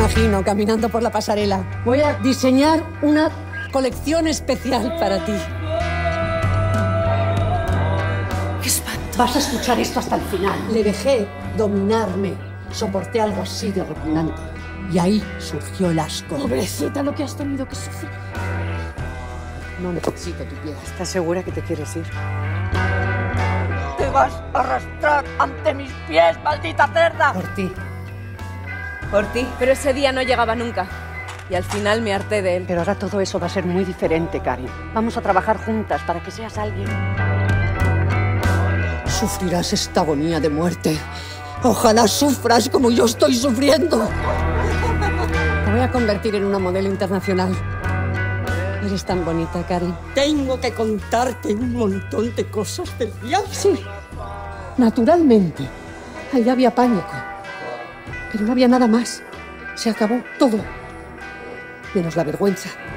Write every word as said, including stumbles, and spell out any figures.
imagino caminando por la pasarela. Voy a diseñar una colección especial para ti. ¡Qué espanto! Vas a escuchar esto hasta el final. Le dejé dominarme. Soporté algo así de repugnante. Y ahí surgió el asco. Pobrecita, lo que has tenido que sufrir. No necesito tu piedad. ¿Estás segura que te quieres ir? ¡Te vas a arrastrar ante mis pies, maldita cerda! Por ti. Por ti. Pero ese día no llegaba nunca. Y al final me harté de él. Pero ahora todo eso va a ser muy diferente, Karin. Vamos a trabajar juntas para que seas alguien. Sufrirás esta agonía de muerte. Ojalá sufras como yo estoy sufriendo. Te voy a convertir en una modelo internacional. Eres tan bonita, Karin. Tengo que contarte un montón de cosas del viaje. Sí, naturalmente. Allá había pánico. Pero no había nada más. Se acabó todo. Menos la vergüenza.